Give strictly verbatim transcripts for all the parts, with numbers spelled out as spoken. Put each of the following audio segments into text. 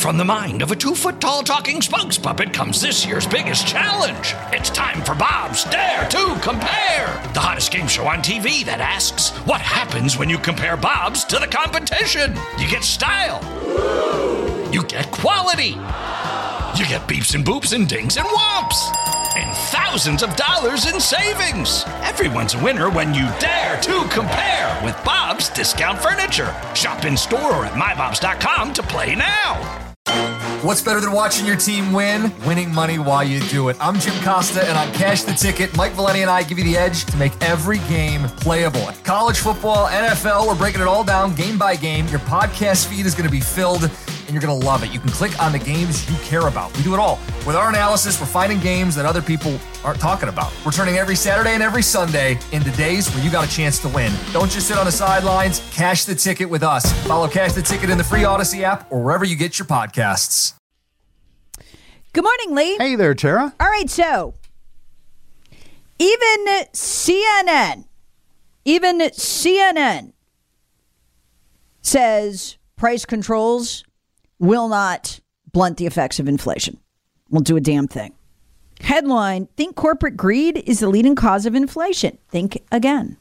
From the mind of a two-foot-tall talking spokes puppet comes this year's biggest challenge. It's time for Bob's Dare to Compare, the hottest game show on T V that asks, what happens when you compare Bobs to the competition? You get style. You get quality. You get beeps and boops and dings and whomps. And thousands of dollars in savings. Everyone's a winner when you dare to compare with Bob's Discount Furniture. Shop in store or at my bobs dot com to play now. What's better than watching your team win? Winning money while you do it. I'm Jim Costa, and on Cash the Ticket, Mike Valenti and I give you the edge to make every game playable. College football, N F L, we're breaking it all down game by game. Your podcast feed is going to be filled, and you're going to love it. You can click on the games you care about. We do it all. With our analysis, we're finding games that other people aren't talking about. We're turning every Saturday and every Sunday into days where you got a chance to win. Don't just sit on the sidelines. Cash the Ticket with us. Follow Cash the Ticket in the free Odyssey app or wherever you get your podcasts. Good morning, Lee. Hey there, Tara. All right, so even C N N, even C N N says price controls will not blunt the effects of inflation. Won't do a damn thing. Headline, think corporate greed is the leading cause of inflation. Think again.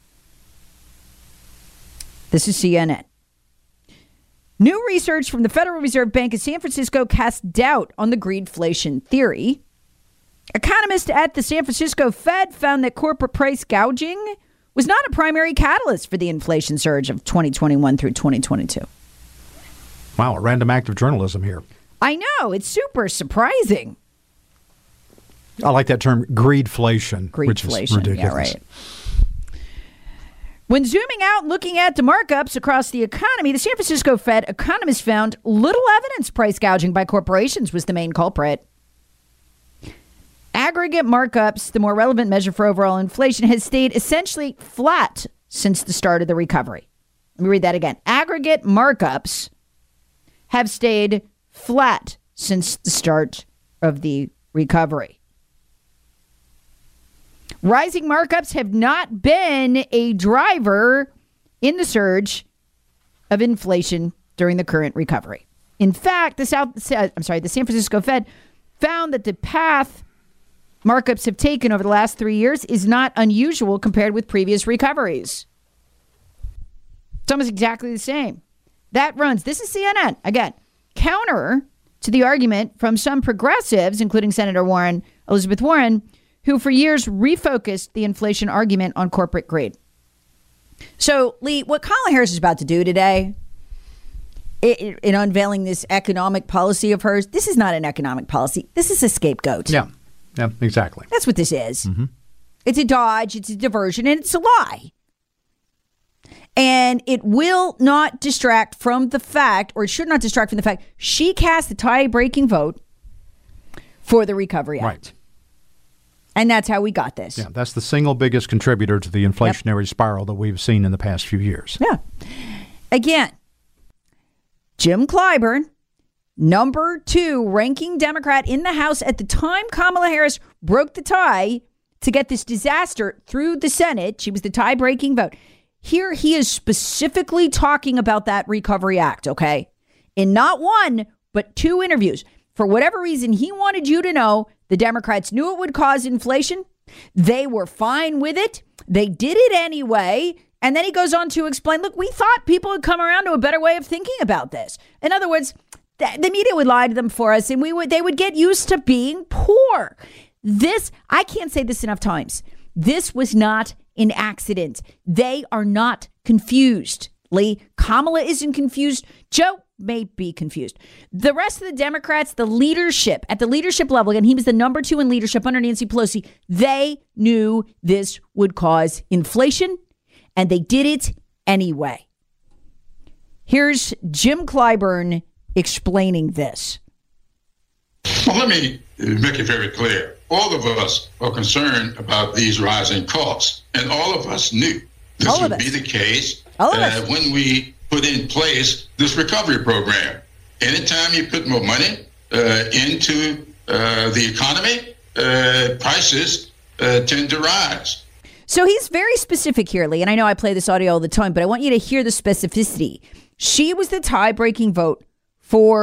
This is C N N. New research from the Federal Reserve Bank of San Francisco casts doubt on the greedflation theory. Economists at the San Francisco Fed found that corporate price gouging was not a primary catalyst for the inflation surge of twenty twenty-one through twenty twenty-two. Wow, a random act of journalism here. I know, it's super surprising. I like that term, greedflation, Greedflation, which is ridiculous. Yeah, right. When zooming out and looking at the markups across the economy, the San Francisco Fed economists found little evidence price gouging by corporations was the main culprit. Aggregate markups, the more relevant measure for overall inflation, has stayed essentially flat since the start of the recovery. Let me read that again. Aggregate markups have stayed flat since the start of the recovery. Rising markups have not been a driver in the surge of inflation during the current recovery. In fact, the South, I'm sorry, the San Francisco Fed found that the path markups have taken over the last three years is not unusual compared with previous recoveries. It's almost exactly the same. That runs, this is C N N, again, counter to the argument from some progressives, including Senator Warren, Elizabeth Warren, who for years refocused the inflation argument on corporate greed. So, Lee, what Kamala Harris is about to do today in, in unveiling this economic policy of hers, this is not an economic policy. This is a scapegoat. Yeah, yeah, exactly. That's what this is. Mm-hmm. It's a dodge, it's a diversion, and it's a lie. And it will not distract from the fact, or it should not distract from the fact, she cast the tie-breaking vote for the Recovery Act. Right. And that's how we got this. Yeah, that's the single biggest contributor to the inflationary yep. spiral that we've seen in the past few years. Yeah. Again, Jim Clyburn, number two ranking Democrat in the House at the time Kamala Harris broke the tie to get this disaster through the Senate. She was the tie-breaking vote. Here he is specifically talking about that Recovery Act, okay? In not one, but two interviews. For whatever reason, he wanted you to know the Democrats knew it would cause inflation. They were fine with it. They did it anyway. And then he goes on to explain, look, we thought people would come around to a better way of thinking about this. In other words, th- the media would lie to them for us, and we would they would get used to being poor. This, I can't say this enough times. This was not an accident. They are not confused. Lee, Kamala isn't confused. Joe may be confused. The rest of the Democrats, the leadership, at the leadership level, again, he was the number two in leadership under Nancy Pelosi. They knew this would cause inflation, and they did it anyway. Here's Jim Clyburn explaining this. Well, let me make it very clear. All of us are concerned about these rising costs, and all of us knew this all would be the case uh, when we put in place this recovery program. Anytime you put more money uh, into uh, the economy, uh, prices uh, tend to rise. So he's very specific here, Lee, and I know I play this audio all the time, but I want you to hear the specificity. She was the tie-breaking vote for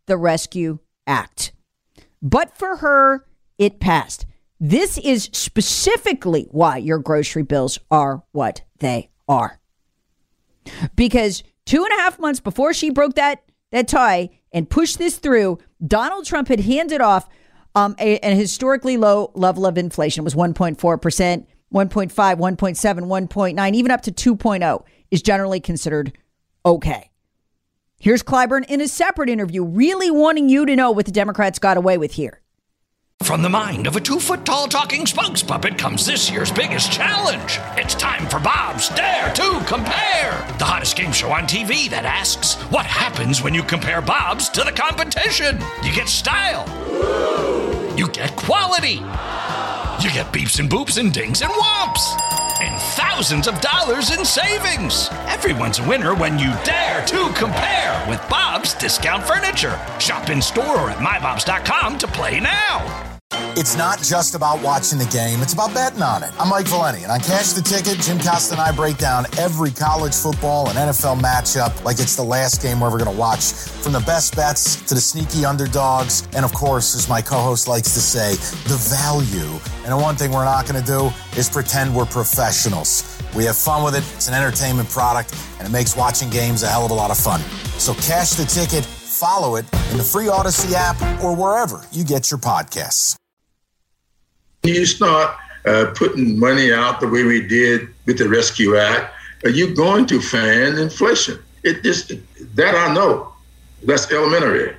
the Rescue Act. But for her, it passed. This is specifically why your grocery bills are what they are. Because two and a half months before she broke that, that tie and pushed this through, Donald Trump had handed off um, a, a historically low level of inflation. It was one point four percent, one point five, one point seven, one point nine, even up to two point oh is generally considered okay. Here's Clyburn in a separate interview, really wanting you to know what the Democrats got away with here. From the mind of a two-foot-tall talking spokes puppet comes this year's biggest challenge. It's time for Bob's Dare to Compare, the hottest game show on T V that asks, what happens when you compare Bob's to the competition? You get style. You get quality. You get beeps and boops and dings and whomps. And thousands of dollars in savings. Everyone's a winner when you dare to compare with Bob's Discount Furniture. Shop in store or at my bobs dot com to play now. It's not just about watching the game, it's about betting on it. I'm Mike Valeni, and on Cash the Ticket, Jim Costa and I break down every college football and N F L matchup like it's the last game we're ever going to watch. From the best bets to the sneaky underdogs, and of course, as my co-host likes to say, the value. And the one thing we're not going to do is pretend we're professionals. We have fun with it, it's an entertainment product, and it makes watching games a hell of a lot of fun. So Cash the Ticket, follow it in the free Odyssey app or wherever you get your podcasts. You start uh, putting money out the way we did with the Rescue Act, are you going to fan inflation? It just, that I know. That's elementary.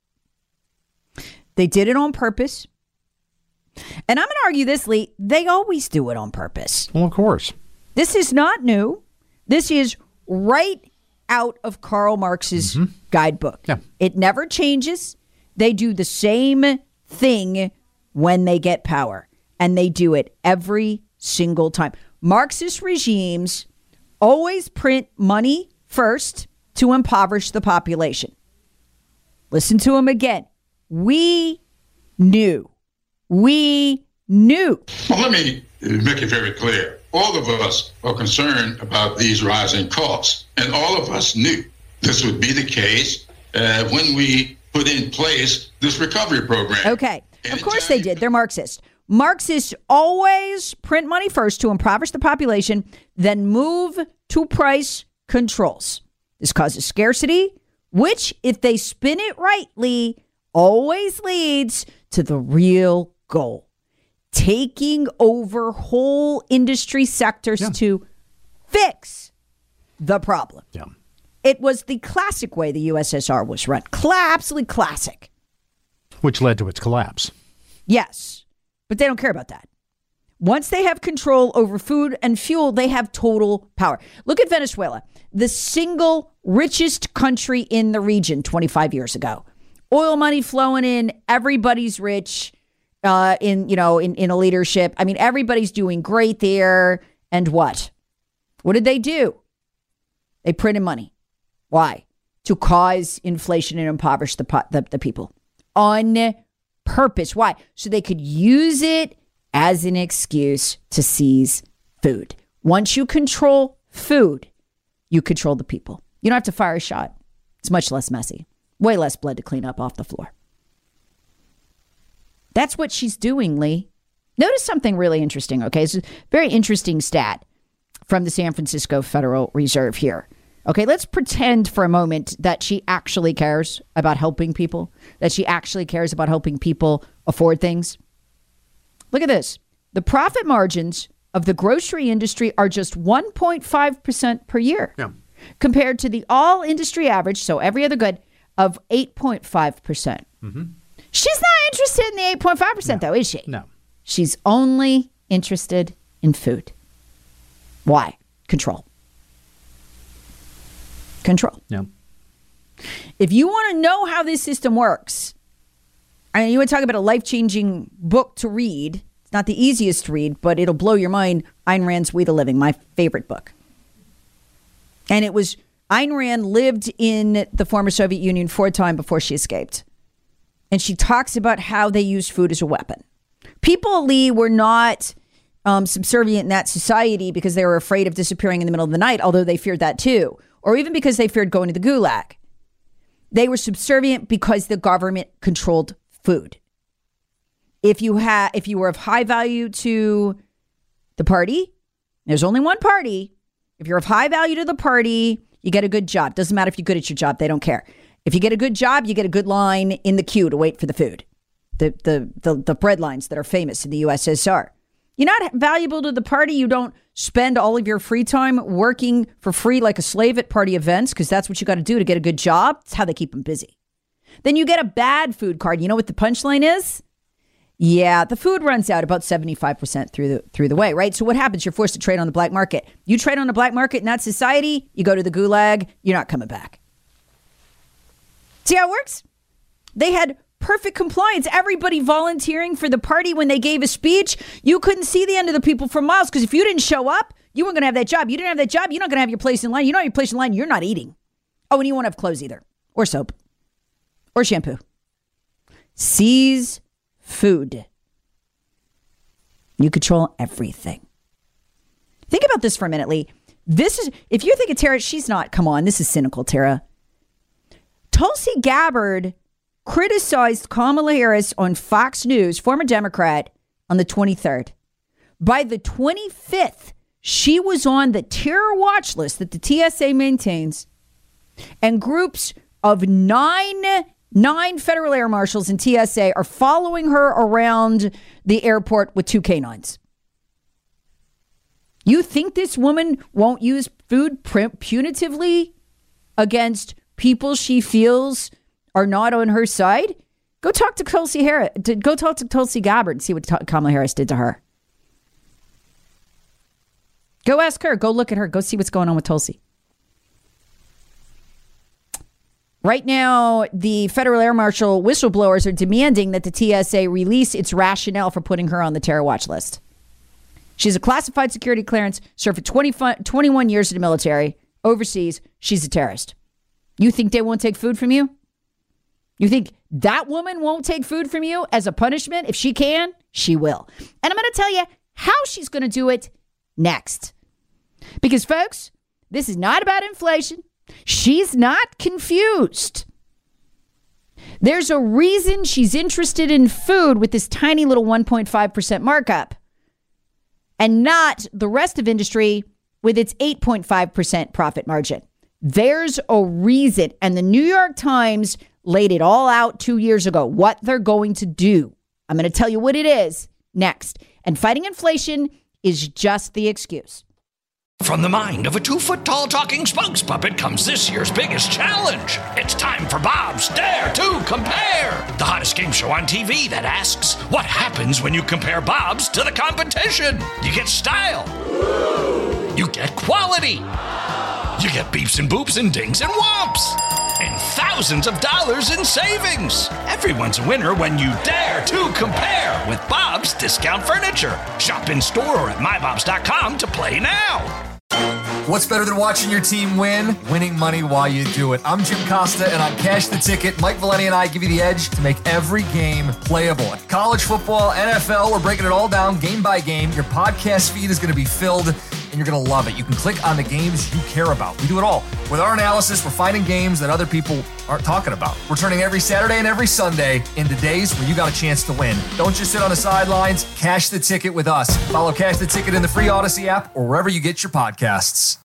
They did it on purpose. And I'm going to argue this, Lee, they always do it on purpose. Well, of course. This is not new. This is right out of Karl Marx's mm-hmm. guidebook. Yeah. It never changes. They do the same thing when they get power. And they do it every single time. Marxist regimes always print money first to impoverish the population. Listen to him again. We knew. We knew. Well, let me make it very clear. All of us are concerned about these rising costs, and all of us knew this would be the case uh, when we put in place this recovery program. Okay. Of course they did. They're Marxist. Marxists always print money first to impoverish the population, then move to price controls. This causes scarcity, which, if they spin it rightly, always leads to the real goal. Taking over whole industry sectors yeah. to fix the problem. Yeah. It was the classic way the U S S R was run. Absolutely classic. Which led to its collapse. Yes. But they don't care about that. Once they have control over food and fuel, they have total power. Look at Venezuela, the single richest country in the region twenty-five years ago. Oil money flowing in, everybody's rich uh, in, you know, in, in a leadership. I mean, everybody's doing great there. And what? What did they do? They printed money. Why? To cause inflation and impoverish the, the, the people. On purpose. Why? So they could use it as an excuse to seize food. Once you control food, you control the people. You don't have to fire a shot. It's much less messy. Way less blood to clean up off the floor. That's what she's doing, Lee. Notice something really interesting, okay? It's a very interesting stat from the San Francisco Federal Reserve here. Okay, let's pretend for a moment that she actually cares about helping people, that she actually cares about helping people afford things. Look at this. The profit margins of the grocery industry are just one point five percent per year yeah. compared to the all industry average, so every other good, of eight point five percent. Mm-hmm. She's not interested in the eight point five percent, no. though, is she? No. She's only interested in food. Why? Control. Control. Yeah. If you want to know how this system works, and you want to talk about a life-changing book to read, it's not the easiest to read, but it'll blow your mind, Ayn Rand's We the Living, my favorite book. And it was, Ayn Rand lived in the former Soviet Union for a time before she escaped. And she talks about how they used food as a weapon. People, Lee, were not um, subservient in that society because they were afraid of disappearing in the middle of the night, although they feared that too. Or even because they feared going to the gulag. They were subservient because the government controlled food. If you ha- if you were of high value to the party, there's only one party. If you're of high value to the party, you get a good job. Doesn't matter if you're good at your job. They don't care. If you get a good job, you get a good line in the queue to wait for the food. The the the, the bread lines that are famous in the U S S R. You're not valuable to the party. You don't spend all of your free time working for free like a slave at party events, because that's what you got to do to get a good job. It's how they keep them busy. Then you get a bad food card. You know what the punchline is? Yeah, the food runs out about seventy-five percent through the through the way, right? So what happens? You're forced to trade on the black market. You trade on the black market in that society, you go to the gulag, you're not coming back. See how it works? They had perfect compliance. Everybody volunteering for the party when they gave a speech. You couldn't see the end of the people for miles, because if you didn't show up, you weren't going to have that job. You didn't have that job, you're not going to have your place in line. You don't have your place in line, you're not eating. Oh, and you won't have clothes either. Or soap. Or shampoo. Seize food. You control everything. Think about this for a minute, Lee. This is, if you think of Tara, she's not, come on, this is cynical, Tara. Tulsi Gabbard criticized Kamala Harris on Fox News, former Democrat, on the twenty-third. By the twenty-fifth, she was on the terror watch list that the T S A maintains, and groups of nine Nine federal air marshals and T S A are following her around the airport with two canines. You think this woman won't use food punitively against people she feels are not on her side? Go talk to Tulsi Harris. Go talk to Tulsi Gabbard and see what Kamala Harris did to her. Go ask her. Go look at her. Go see what's going on with Tulsi. Right now, the federal air marshal whistleblowers are demanding that the T S A release its rationale for putting her on the terror watch list. She's a classified security clearance, served for twenty, twenty-one years in the military. Overseas, she's a terrorist. You think they won't take food from you? You think that woman won't take food from you as a punishment? If she can, she will. And I'm going to tell you how she's going to do it next. Because, folks, this is not about inflation. She's not confused. There's a reason she's interested in food with this tiny little one point five percent markup, and not the rest of industry with its eight point five percent profit margin. There's a reason. And the New York Times laid it all out two years ago, what they're going to do. I'm going to tell you what it is next. And fighting inflation is just the excuse. From the mind of a two-foot-tall talking spokes puppet comes this year's biggest challenge. It's time for Bob's Dare to Compare, the hottest game show on T V that asks, what happens when you compare Bob's to the competition? You get style. You get quality. You get beeps and boops and dings and whomps. And thousands of dollars in savings. Everyone's a winner when you dare to compare with Bob's Discount Furniture. Shop in store or at my bobs dot com to play now. What's better than watching your team win? Winning money while you do it. I'm Jim Costa, and on Cash the Ticket, Mike Valeni and I give you the edge to make every game playable. College football, N F L, we're breaking it all down game by game. Your podcast feed is going to be filled, and you're going to love it. You can click on the games you care about. We do it all. With our analysis, we're finding games that other people aren't talking about. We're turning every Saturday and every Sunday into days where you got a chance to win. Don't just sit on the sidelines. Cash the Ticket with us. Follow Cash the Ticket in the free Odyssey app or wherever you get your podcasts.